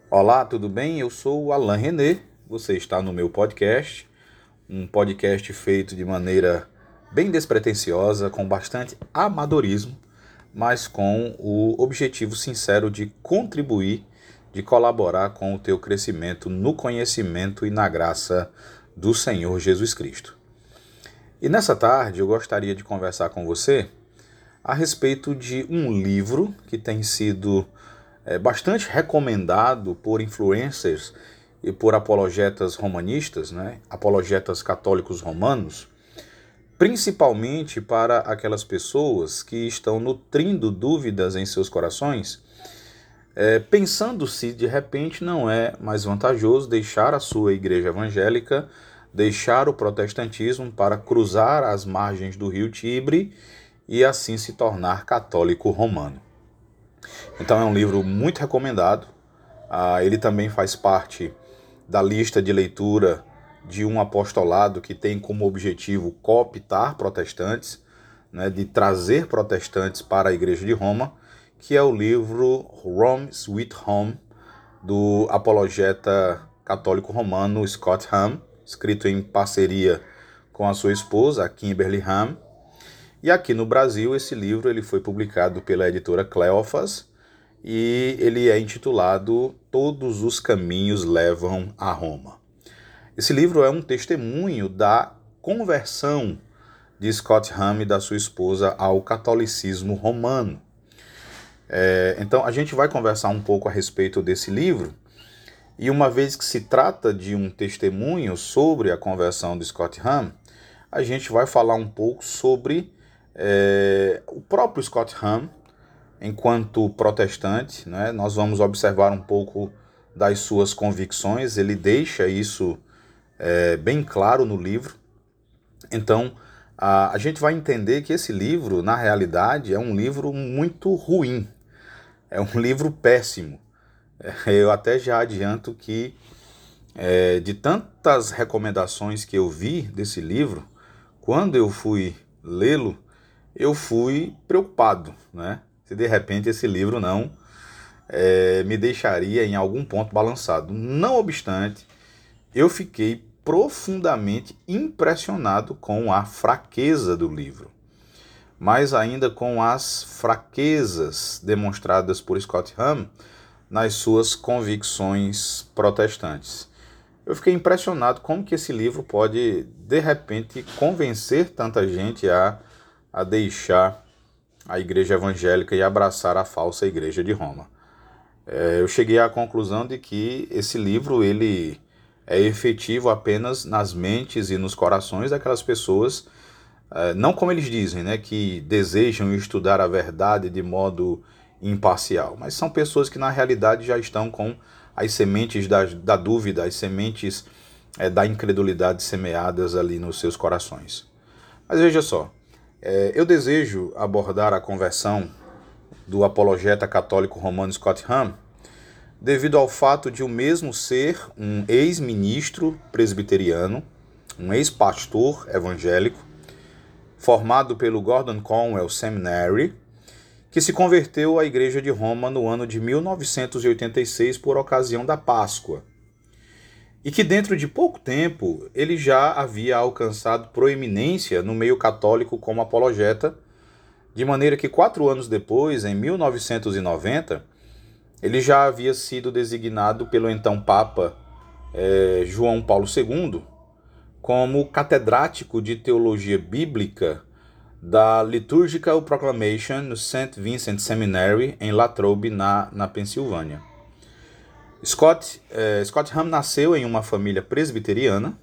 Olá, tudo bem? Eu sou o Alain René, você está no meu podcast, um podcast feito de maneira bem despretensiosa, com bastante amadorismo, mas com o objetivo sincero de contribuir, de colaborar com o teu crescimento no conhecimento e na graça do Senhor Jesus Cristo. E nessa tarde eu gostaria de conversar com você a respeito de um livro que tem sido bastante recomendado por influencers e por apologetas romanistas, né? Apologetas católicos romanos, principalmente para aquelas pessoas que estão nutrindo dúvidas em seus corações, pensando se de repente não é mais vantajoso deixar a sua igreja evangélica, deixar o protestantismo para cruzar as margens do rio Tibre e assim se tornar católico romano. Então é um livro muito recomendado. Ele também faz parte da lista de leitura de um apostolado que tem como objetivo cooptar protestantes, né, de trazer protestantes para a Igreja de Roma, que é o livro Rome Sweet Home, do apologeta católico romano Scott Hahn, escrito em parceria com a sua esposa, Kimberly Hahn. E aqui no Brasil, esse livro ele foi publicado pela editora Cleófas e ele é intitulado Todos os Caminhos Levam a Roma. Esse livro é um testemunho da conversão de Scott Hahn e da sua esposa ao catolicismo romano. Então a gente vai conversar um pouco a respeito desse livro, e uma vez que se trata de um testemunho sobre a conversão de Scott Hahn, a gente vai falar um pouco sobre o próprio Scott Hahn, enquanto protestante, né? Nós vamos observar um pouco das suas convicções, ele deixa isso bem claro no livro. Então, a gente vai entender que esse livro, na realidade, é um livro muito ruim, é um livro péssimo. Eu até já adianto que, de tantas recomendações que eu vi desse livro, quando eu fui lê-lo, eu fui preocupado, né? Se de repente esse livro não me deixaria em algum ponto balançado. Não obstante, eu fiquei profundamente impressionado com a fraqueza do livro, mas ainda com as fraquezas demonstradas por Scott Hahn nas suas convicções protestantes. Eu fiquei impressionado como que esse livro pode, de repente, convencer tanta gente a deixar a igreja evangélica e abraçar a falsa igreja de Roma. Eu cheguei à conclusão de que esse livro ele é efetivo apenas nas mentes e nos corações daquelas pessoas, não como eles dizem, né, que desejam estudar a verdade de modo imparcial, mas são pessoas que na realidade já estão com as sementes da dúvida, as sementes da incredulidade semeadas ali nos seus corações. Mas veja só, eu desejo abordar a conversão do apologeta católico romano Scott Hahn devido ao fato de o mesmo ser um ex-ministro presbiteriano, um ex-pastor evangélico, formado pelo Gordon Conwell Seminary, que se converteu à Igreja de Roma no ano de 1986 por ocasião da Páscoa, e que dentro de pouco tempo ele já havia alcançado proeminência no meio católico como apologeta, de maneira que 4 anos depois, em 1990, ele já havia sido designado pelo então Papa João Paulo II como catedrático de Teologia Bíblica da Liturgical Proclamation no St. Vincent Seminary, em Latrobe, na Pensilvânia. Scott Hahn nasceu em uma família presbiteriana.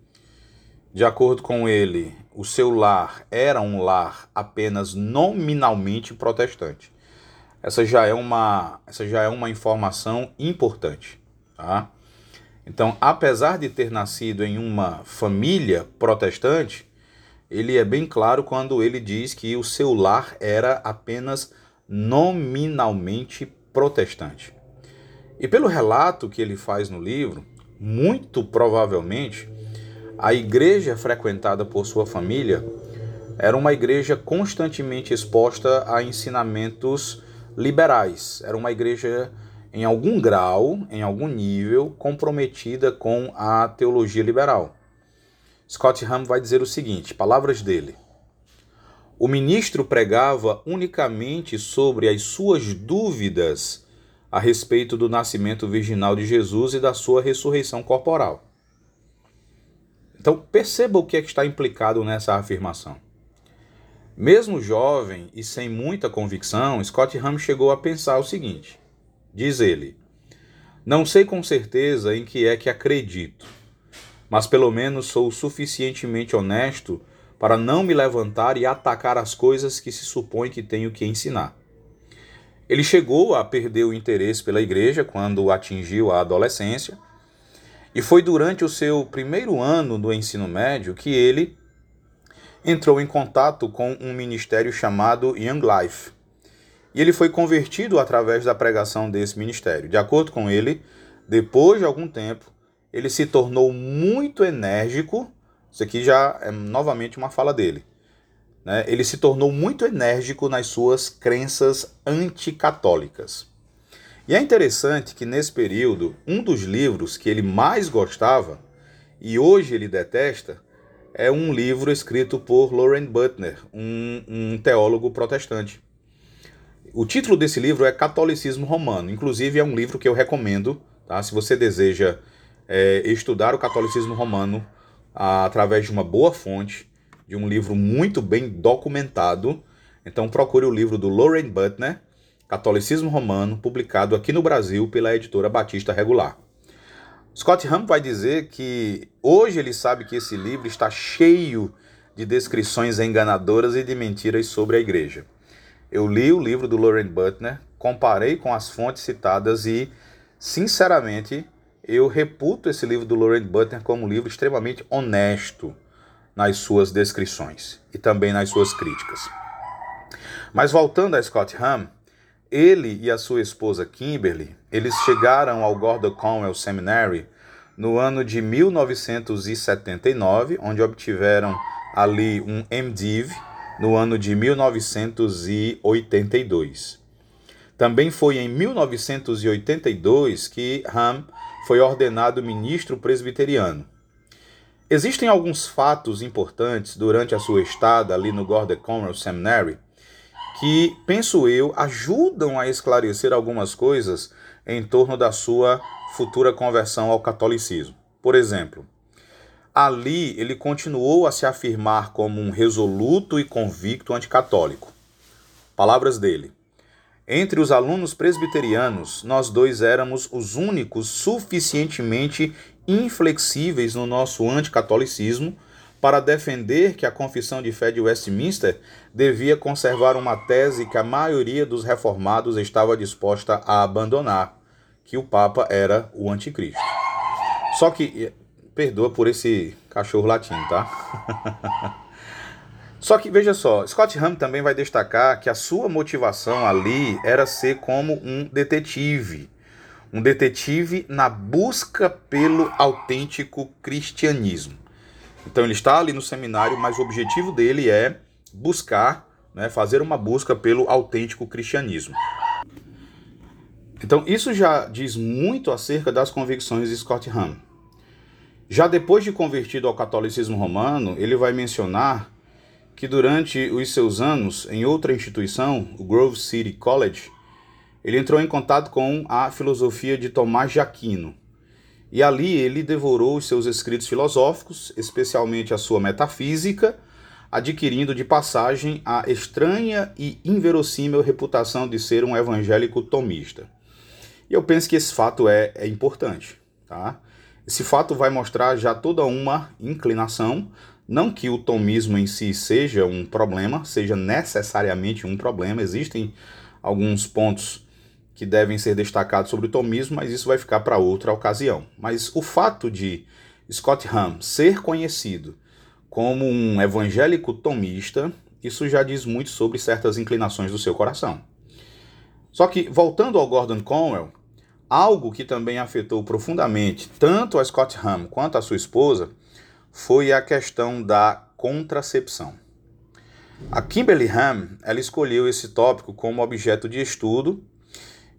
De acordo com ele, o seu lar era um lar apenas nominalmente protestante. Essa já é uma informação importante, tá? Então, apesar de ter nascido em uma família protestante, ele é bem claro quando ele diz que o seu lar era apenas nominalmente protestante. E pelo relato que ele faz no livro, muito provavelmente, a igreja frequentada por sua família era uma igreja constantemente exposta a ensinamentos liberais. Era uma igreja em algum grau, em algum nível, comprometida com a teologia liberal. Scott Hahn vai dizer o seguinte, palavras dele: o ministro pregava unicamente sobre as suas dúvidas a respeito do nascimento virginal de Jesus e da sua ressurreição corporal. Então, perceba o que é que está implicado nessa afirmação. Mesmo jovem e sem muita convicção, Scott Hahn chegou a pensar o seguinte, diz ele: não sei com certeza em que é que acredito, mas pelo menos sou suficientemente honesto para não me levantar e atacar as coisas que se supõe que tenho que ensinar. Ele chegou a perder o interesse pela igreja quando atingiu a adolescência, e foi durante o seu primeiro ano do ensino médio que ele entrou em contato com um ministério chamado Young Life. E ele foi convertido através da pregação desse ministério. De acordo com ele, depois de algum tempo, ele se tornou muito enérgico. Isso aqui já é novamente uma fala dele, né? Ele se tornou muito enérgico nas suas crenças anticatólicas. E é interessante que nesse período, um dos livros que ele mais gostava, e hoje ele detesta, é um livro escrito por Loren Butner, um teólogo protestante. O título desse livro é Catolicismo Romano. Inclusive é um livro que eu recomendo, tá? Se você deseja estudar o catolicismo romano através de uma boa fonte, de um livro muito bem documentado, então procure o livro do Loren Butner, Catolicismo Romano, publicado aqui no Brasil pela editora Batista Regular. Scott Hahn vai dizer que hoje ele sabe que esse livro está cheio de descrições enganadoras e de mentiras sobre a igreja. Eu li o livro do Loren Butner, comparei com as fontes citadas e, sinceramente, eu reputo esse livro do Loren Butner como um livro extremamente honesto nas suas descrições e também nas suas críticas. Mas voltando a Scott Hahn, ele e a sua esposa Kimberly, eles chegaram ao Gordon Conwell Seminary no ano de 1979, onde obtiveram ali um MDiv no ano de 1982. Também foi em 1982 que Hahn foi ordenado ministro presbiteriano. Existem alguns fatos importantes durante a sua estada ali no Gordon Conwell Seminary que, penso eu, ajudam a esclarecer algumas coisas em torno da sua futura conversão ao catolicismo. Por exemplo, ali ele continuou a se afirmar como um resoluto e convicto anticatólico. Palavras dele: entre os alunos presbiterianos, nós dois éramos os únicos suficientemente inflexíveis no nosso anticatolicismo para defender que a Confissão de Fé de Westminster devia conservar uma tese que a maioria dos reformados estava disposta a abandonar, que o Papa era o anticristo. Só que, perdoa por esse cachorro latindo, tá? Só que, veja só, Scott Hahn também vai destacar que a sua motivação ali era ser como um detetive na busca pelo autêntico cristianismo. Então ele está ali no seminário, mas o objetivo dele é buscar, fazer uma busca pelo autêntico cristianismo. Então isso já diz muito acerca das convicções de Scott Hahn. Já depois de convertido ao catolicismo romano, ele vai mencionar que durante os seus anos em outra instituição, o Grove City College, ele entrou em contato com a filosofia de Tomás de Aquino. E ali ele devorou os seus escritos filosóficos, especialmente a sua metafísica, adquirindo de passagem a estranha e inverossímil reputação de ser um evangélico tomista. E eu penso que esse fato é importante, tá? Esse fato vai mostrar já toda uma inclinação, não que o tomismo em si seja um problema, seja necessariamente um problema, existem alguns pontos que devem ser destacados sobre o tomismo, mas isso vai ficar para outra ocasião. Mas o fato de Scott Hahn ser conhecido como um evangélico tomista, isso já diz muito sobre certas inclinações do seu coração. Só que, voltando ao Gordon Conwell, algo que também afetou profundamente tanto a Scott Hahn quanto a sua esposa foi a questão da contracepção. A Kimberly Hahn, ela escolheu esse tópico como objeto de estudo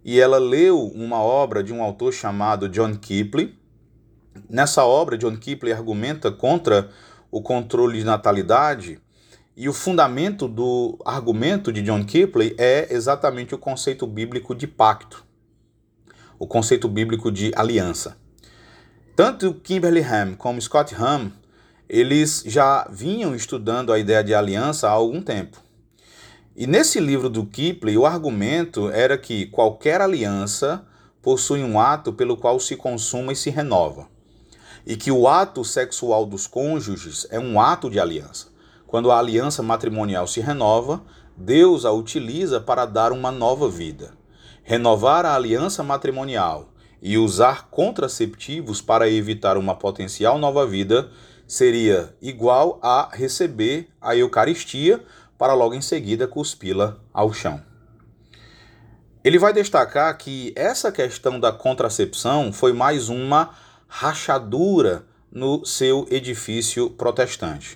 e ela leu uma obra de um autor chamado John Kipling. Nessa obra, John Kipling argumenta contra o controle de natalidade, e o fundamento do argumento de John Kipling é exatamente o conceito bíblico de pacto, o conceito bíblico de aliança. Tanto Kimberly Ham como Scott Ham, eles já vinham estudando a ideia de aliança há algum tempo. E nesse livro do Kipling, o argumento era que qualquer aliança possui um ato pelo qual se consuma e se renova. E que o ato sexual dos cônjuges é um ato de aliança. Quando a aliança matrimonial se renova, Deus a utiliza para dar uma nova vida. Renovar a aliança matrimonial e usar contraceptivos para evitar uma potencial nova vida seria igual a receber a Eucaristia para logo em seguida cuspi-la ao chão. Ele vai destacar que essa questão da contracepção foi mais uma rachadura no seu edifício protestante.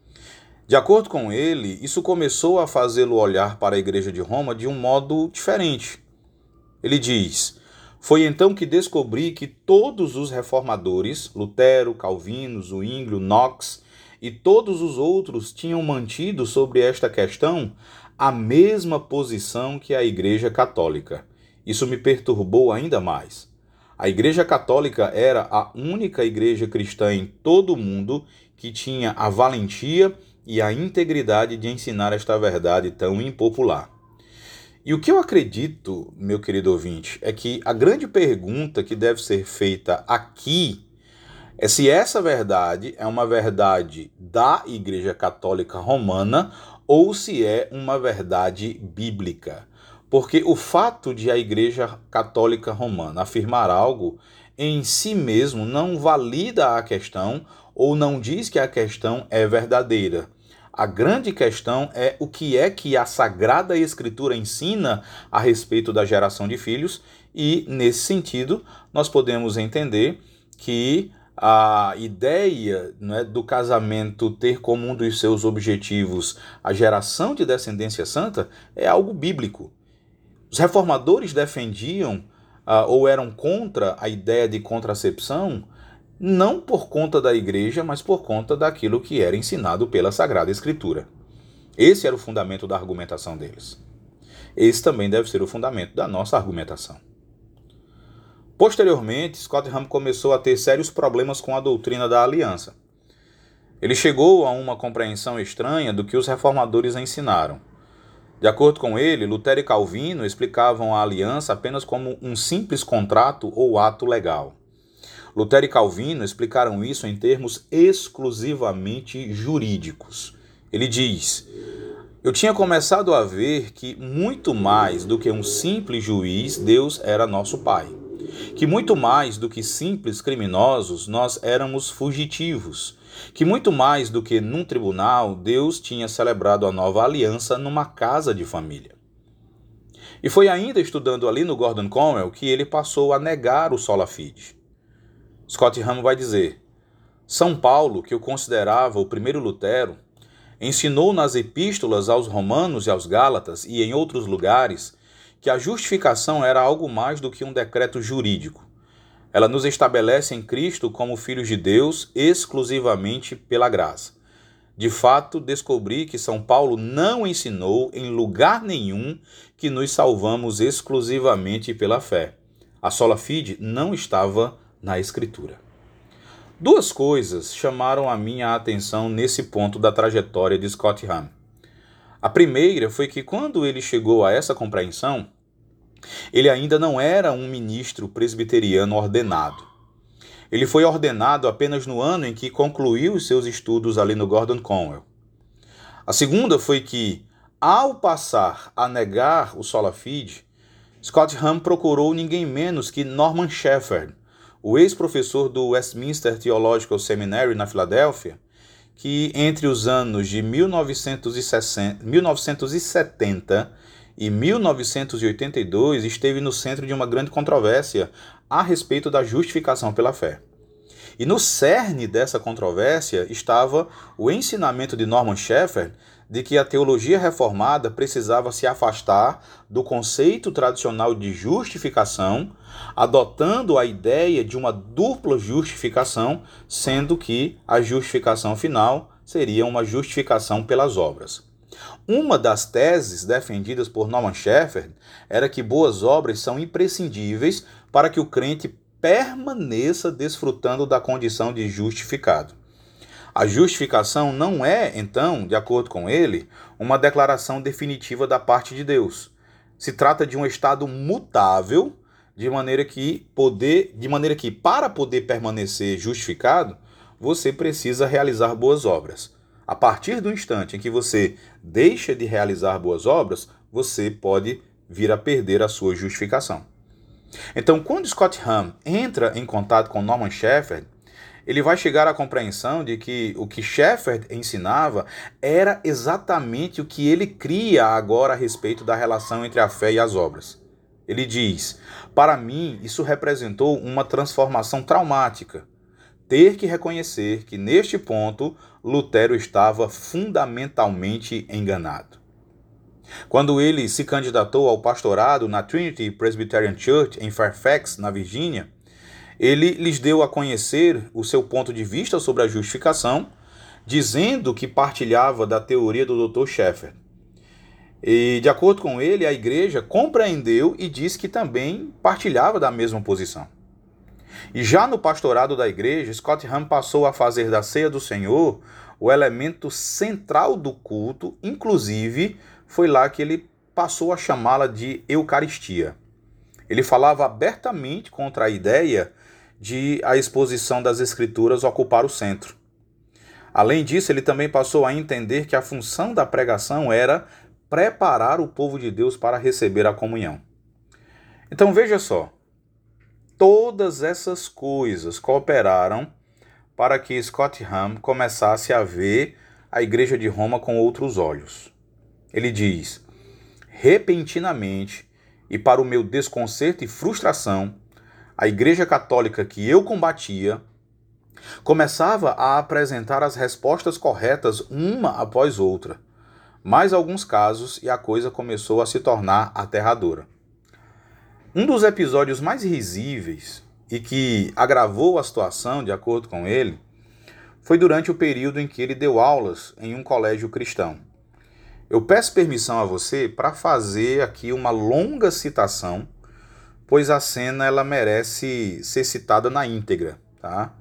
De acordo com ele, isso começou a fazê-lo olhar para a Igreja de Roma de um modo diferente. Ele diz: foi então que descobri que todos os reformadores, Lutero, Calvino, Zwinglio, Knox e todos os outros tinham mantido sobre esta questão a mesma posição que a Igreja Católica. Isso me perturbou ainda mais. A Igreja Católica era a única igreja cristã em todo o mundo que tinha a valentia e a integridade de ensinar esta verdade tão impopular. E o que eu acredito, meu querido ouvinte, é que a grande pergunta que deve ser feita aqui é se essa verdade é uma verdade da Igreja Católica Romana ou se é uma verdade bíblica. Porque o fato de a Igreja Católica Romana afirmar algo em si mesmo não valida a questão ou não diz que a questão é verdadeira. A grande questão é o que é que a Sagrada Escritura ensina a respeito da geração de filhos, e, nesse sentido, nós podemos entender que a ideia, né, do casamento ter como um dos seus objetivos a geração de descendência santa é algo bíblico. Os reformadores defendiam ou eram contra a ideia de contracepção não por conta da igreja, mas por conta daquilo que era ensinado pela Sagrada Escritura. Esse era o fundamento da argumentação deles. Esse também deve ser o fundamento da nossa argumentação. Posteriormente, Scott Ham começou a ter sérios problemas com a doutrina da aliança. Ele chegou a uma compreensão estranha do que os reformadores ensinaram. De acordo com ele, Lutero e Calvino explicavam a aliança apenas como um simples contrato ou ato legal. Lutero e Calvino explicaram isso em termos exclusivamente jurídicos. Ele diz: eu tinha começado a ver que muito mais do que um simples juiz, Deus era nosso Pai. Que muito mais do que simples criminosos, nós éramos fugitivos. Que muito mais do que num tribunal, Deus tinha celebrado a nova aliança numa casa de família. E foi ainda estudando ali no Gordon Conwell que ele passou a negar o sola fide. Scott Ham vai dizer: São Paulo, que eu considerava o primeiro Lutero, ensinou nas epístolas aos Romanos e aos Gálatas e em outros lugares que a justificação era algo mais do que um decreto jurídico. Ela nos estabelece em Cristo como filhos de Deus exclusivamente pela graça. De fato, descobri que São Paulo não ensinou em lugar nenhum que nos salvamos exclusivamente pela fé. A sola fide não estava na Escritura. Duas coisas chamaram a minha atenção nesse ponto da trajetória de Scott Ham. A primeira foi que quando ele chegou a essa compreensão, ele ainda não era um ministro presbiteriano ordenado. Ele foi ordenado apenas no ano em que concluiu os seus estudos ali no Gordon Conwell. A segunda foi que, ao passar a negar o sola fide, Scott Ham procurou ninguém menos que Norman Shepherd, o ex-professor do Westminster Theological Seminary na Filadélfia, que entre os anos de 1970 e 1982 esteve no centro de uma grande controvérsia a respeito da justificação pela fé. E no cerne dessa controvérsia estava o ensinamento de Norman Shepherd de que a teologia reformada precisava se afastar do conceito tradicional de justificação, adotando a ideia de uma dupla justificação, sendo que a justificação final seria uma justificação pelas obras. Uma das teses defendidas por Norman Shepherd era que boas obras são imprescindíveis para que o crente permaneça desfrutando da condição de justificado. A justificação não é, então, de acordo com ele, uma declaração definitiva da parte de Deus. Se trata de um estado mutável, de maneira que para poder permanecer justificado, você precisa realizar boas obras. A partir do instante em que você deixa de realizar boas obras, você pode vir a perder a sua justificação. Então, quando Scott Hahn entra em contato com Norman Shepherd, ele vai chegar à compreensão de que o que Shepherd ensinava era exatamente o que ele cria agora a respeito da relação entre a fé e as obras. Ele diz: para mim, isso representou uma transformação traumática. Ter que reconhecer que, neste ponto, Lutero estava fundamentalmente enganado. Quando ele se candidatou ao pastorado na Trinity Presbyterian Church, em Fairfax, na Virgínia, ele lhes deu a conhecer o seu ponto de vista sobre a justificação, dizendo que partilhava da teoria do Dr. Shepherd. E, de acordo com ele, a igreja compreendeu e disse que também partilhava da mesma posição. E já no pastorado da igreja, Scott Hahn passou a fazer da ceia do Senhor o elemento central do culto, inclusive foi lá que ele passou a chamá-la de Eucaristia. Ele falava abertamente contra a ideia de a exposição das Escrituras ocupar o centro. Além disso, ele também passou a entender que a função da pregação era preparar o povo de Deus para receber a comunhão. Então veja só, todas essas coisas cooperaram para que Scott Hahn começasse a ver a Igreja de Roma com outros olhos. Ele diz: repentinamente, e para o meu desconcerto e frustração, a Igreja Católica que eu combatia começava a apresentar as respostas corretas uma após outra. Mais alguns casos e a coisa começou a se tornar aterradora. Um dos episódios mais risíveis e que agravou a situação, de acordo com ele, foi durante o período em que ele deu aulas em um colégio cristão. Eu peço permissão a você para fazer aqui uma longa citação, pois a cena ela merece ser citada na íntegra, tá?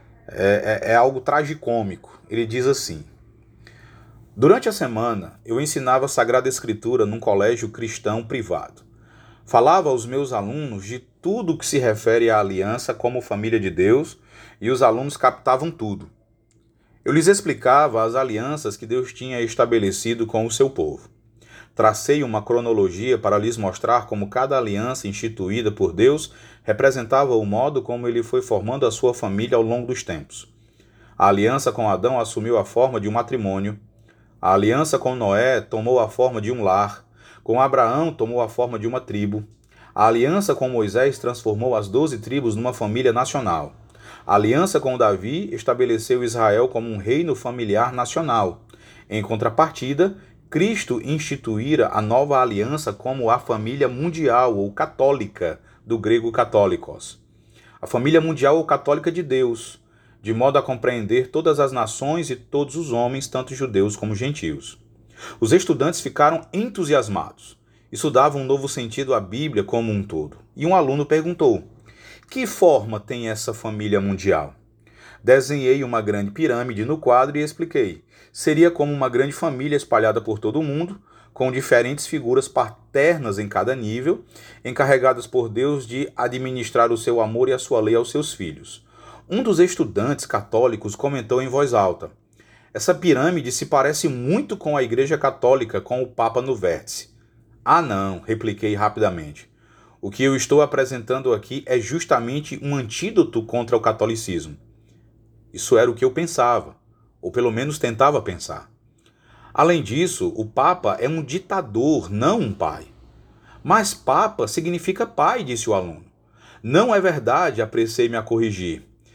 É algo tragicômico. Ele diz assim: durante a semana, eu ensinava a Sagrada Escritura num colégio cristão privado. Falava aos meus alunos de tudo que se refere à aliança como família de Deus, e os alunos captavam tudo. Eu lhes explicava as alianças que Deus tinha estabelecido com o seu povo. Tracei uma cronologia para lhes mostrar como cada aliança instituída por Deus representava o modo como ele foi formando a sua família ao longo dos tempos. A aliança com Adão assumiu a forma de um matrimônio. A aliança com Noé tomou a forma de um lar. Com Abraão tomou a forma de uma tribo. A aliança com Moisés transformou as 12 tribos numa família nacional. A aliança com Davi estabeleceu Israel como um reino familiar nacional. Em contrapartida, Cristo instituíra a nova aliança como a família mundial ou católica, do grego católicos. A família mundial ou católica de Deus, de modo a compreender todas as nações e todos os homens, tanto judeus como gentios. Os estudantes ficaram entusiasmados. Isso dava um novo sentido à Bíblia como um todo. E um aluno perguntou: que forma tem essa família mundial? Desenhei uma grande pirâmide no quadro e expliquei. Seria como uma grande família espalhada por todo o mundo, com diferentes figuras paternas em cada nível, encarregadas por Deus de administrar o seu amor e a sua lei aos seus filhos. Um dos estudantes católicos comentou em voz alta: essa pirâmide se parece muito com a Igreja Católica, com o Papa no vértice. Ah, não, repliquei rapidamente. O que eu estou apresentando aqui é justamente um antídoto contra o catolicismo. Isso era o que eu pensava, ou pelo menos tentava pensar. Além disso, o Papa é um ditador, não um pai. Mas Papa significa pai, disse o aluno. Não é verdade, apressei-me a corrigir.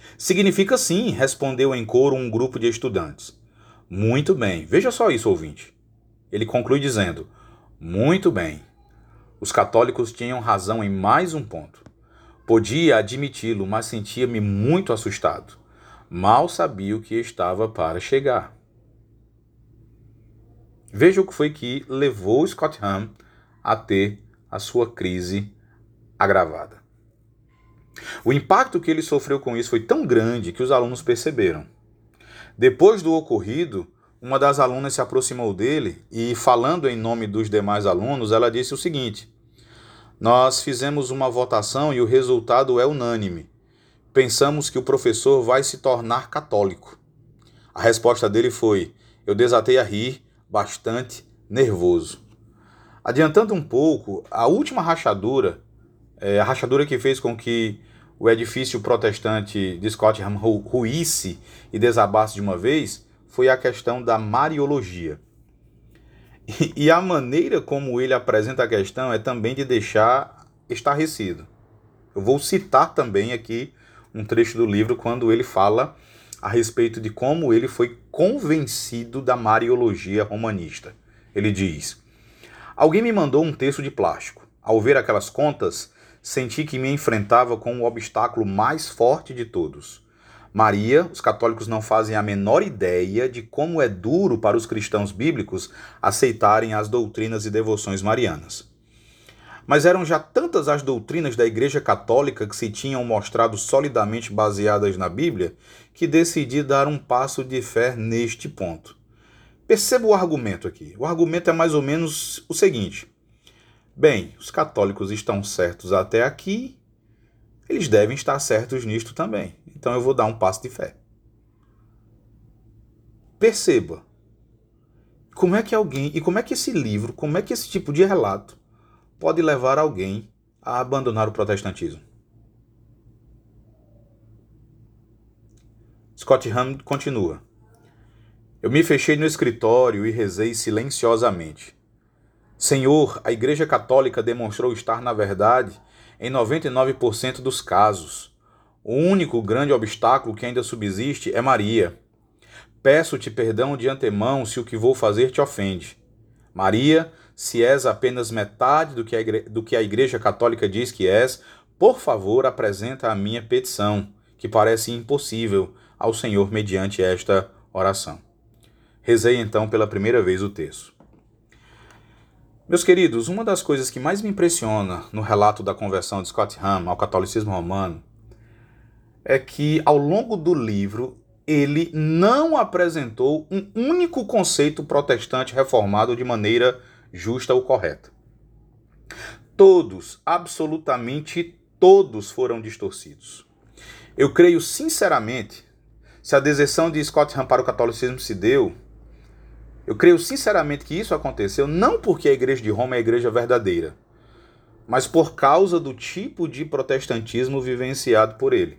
Significa sim, respondeu em coro um grupo de estudantes. Muito bem, veja só isso, ouvinte. Ele conclui dizendo: muito bem. Os católicos tinham razão em mais um ponto. Podia admiti-lo, mas sentia-me muito assustado. Mal sabia o que estava para chegar. Veja o que foi que levou Scott Hahn a ter a sua crise agravada. O impacto que ele sofreu com isso foi tão grande que os alunos perceberam. Depois do ocorrido, uma das alunas se aproximou dele e, falando em nome dos demais alunos, ela disse o seguinte: nós fizemos uma votação e o resultado é unânime. Pensamos que o professor vai se tornar católico. A resposta dele foi: eu desatei a rir, bastante nervoso. Adiantando um pouco, a última rachadura, a rachadura que fez com que o edifício protestante de Scott Hahn ruísse e desabasse de uma vez, foi a questão da Mariologia. E a maneira como ele apresenta a questão é também de deixar estarrecido. Eu vou citar também aqui um trecho do livro quando ele fala a respeito de como ele foi convencido da Mariologia romanista. Ele diz: alguém me mandou um terço de plástico. Ao ver aquelas contas, senti que me enfrentava com o obstáculo mais forte de todos. Maria, os católicos não fazem a menor ideia de como é duro para os cristãos bíblicos aceitarem as doutrinas e devoções marianas. Mas eram já tantas as doutrinas da Igreja Católica que se tinham mostrado solidamente baseadas na Bíblia, que decidi dar um passo de fé neste ponto. Perceba o argumento aqui. O argumento é mais ou menos o seguinte: bem, os católicos estão certos até aqui, eles devem estar certos nisto também. Então eu vou dar um passo de fé. Perceba como é que alguém, e como é que esse livro, como é que esse tipo de relato pode levar alguém a abandonar o protestantismo. Scott Hahn continua: eu me fechei no escritório e rezei silenciosamente. Senhor, a Igreja Católica demonstrou estar na verdade em 99% dos casos. O único grande obstáculo que ainda subsiste é Maria. Peço-te perdão de antemão se o que vou fazer te ofende. Maria, se és apenas metade do que a Igreja Católica diz que és, por favor, apresenta a minha petição, que parece impossível, ao Senhor mediante esta oração. Rezei então pela primeira vez o terço. Meus queridos, uma das coisas que mais me impressiona no relato da conversão de Scott Hahn ao catolicismo romano é que, ao longo do livro, ele não apresentou um único conceito protestante reformado de maneira justa ou correta. Todos, absolutamente todos, foram distorcidos. Eu creio sinceramente, se a deserção de Scott Hahn para o catolicismo se deu, eu creio sinceramente que isso aconteceu não porque a Igreja de Roma é a igreja verdadeira, mas por causa do tipo de protestantismo vivenciado por ele.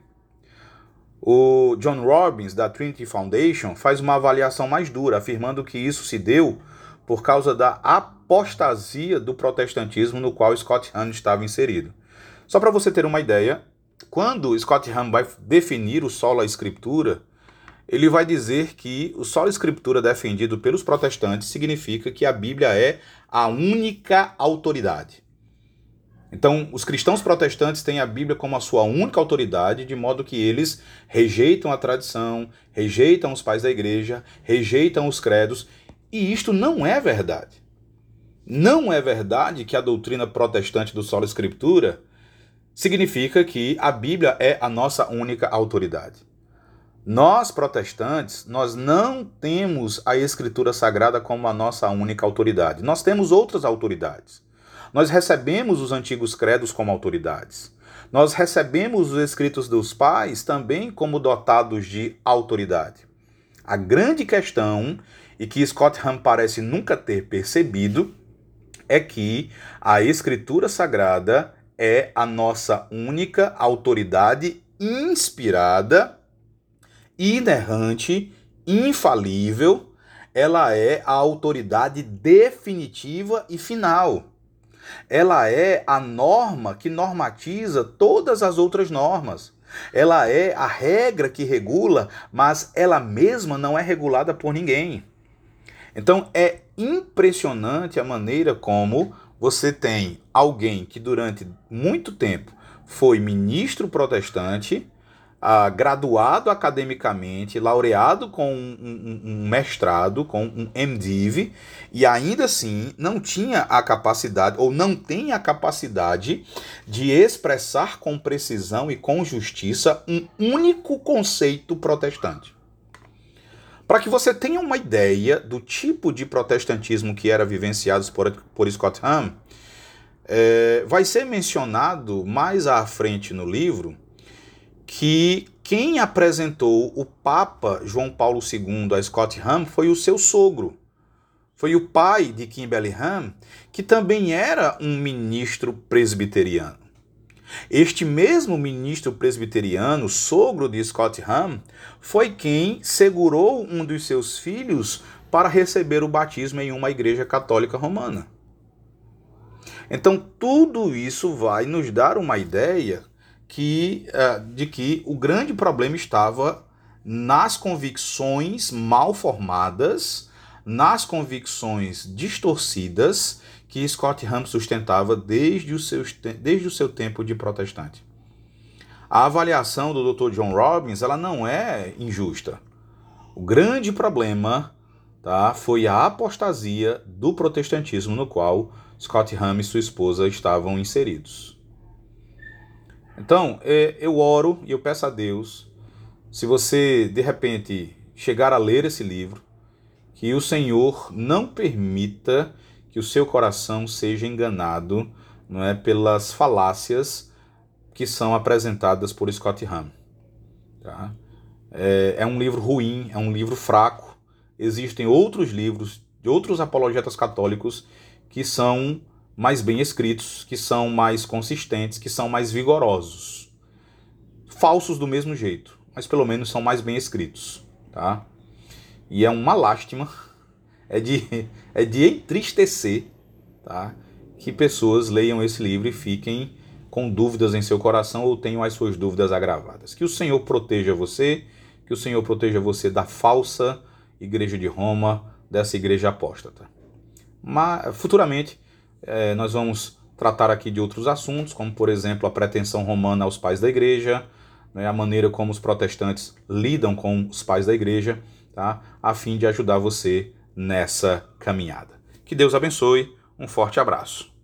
O John Robbins, da Trinity Foundation, faz uma avaliação mais dura, afirmando que isso se deu por causa da apostasia do protestantismo no qual Scott Hahn estava inserido. Só para você ter uma ideia, quando Scott Hahn vai definir o sola escritura, ele vai dizer que o sola escritura defendido pelos protestantes significa que a Bíblia é a única autoridade. Então, os cristãos protestantes têm a Bíblia como a sua única autoridade, de modo que eles rejeitam a tradição, rejeitam os pais da igreja, rejeitam os credos, e isto não é verdade. Não é verdade que a doutrina protestante do sola escritura significa que a Bíblia é a nossa única autoridade. Nós, protestantes, nós não temos a Escritura Sagrada como a nossa única autoridade. Nós temos outras autoridades. Nós recebemos os antigos credos como autoridades. Nós recebemos os escritos dos pais também como dotados de autoridade. A grande questão, e que Scott Hahn parece nunca ter percebido, é que a Escritura Sagrada é a nossa única autoridade inspirada, inerrante, infalível. Ela é a autoridade definitiva e final. Ela é a norma que normatiza todas as outras normas. Ela é a regra que regula, mas ela mesma não é regulada por ninguém. Então é impressionante a maneira como você tem alguém que durante muito tempo foi ministro protestante, graduado academicamente, laureado com um mestrado, com um MDiv, e ainda assim não tinha a capacidade, ou não tem a capacidade, de expressar com precisão e com justiça um único conceito protestante. Para que você tenha uma ideia do tipo de protestantismo que era vivenciado por Scott Hahn, vai ser mencionado mais à frente no livro que quem apresentou o Papa João Paulo II a Scott Hahn foi o seu sogro. Foi o pai de Kimberly Hahn, que também era um ministro presbiteriano. Este mesmo ministro presbiteriano, sogro de Scott Hahn, foi quem segurou um dos seus filhos para receber o batismo em uma igreja católica romana. Então, tudo isso vai nos dar uma ideia de que o grande problema estava nas convicções mal formadas, nas convicções distorcidas que Scott Hahn sustentava desde o seu tempo de protestante. A avaliação do Dr. John Robbins ela não é injusta. O grande problema, foi a apostasia do protestantismo no qual Scott Hahn e sua esposa estavam inseridos. Então, eu oro e eu peço a Deus, se você de repente chegar a ler esse livro, que o Senhor não permita que o seu coração seja enganado, não é, pelas falácias que são apresentadas por Scott Hahn. Tá? É um livro ruim, é um livro fraco. Existem outros livros de outros apologetas católicos que são mais bem escritos, que são mais consistentes, que são mais vigorosos. Falsos do mesmo jeito, mas pelo menos são mais bem escritos. Tá? E é uma lástima, é de entristecer, tá? Que pessoas leiam esse livro e fiquem com dúvidas em seu coração ou tenham as suas dúvidas agravadas. Que o Senhor proteja você, que o Senhor proteja você da falsa igreja de Roma, dessa igreja apóstata. Mas, futuramente, nós vamos tratar aqui de outros assuntos, como, por exemplo, a pretensão romana aos pais da igreja, né, a maneira como os protestantes lidam com os pais da igreja, tá, a fim de ajudar você nessa caminhada. Que Deus abençoe, um forte abraço.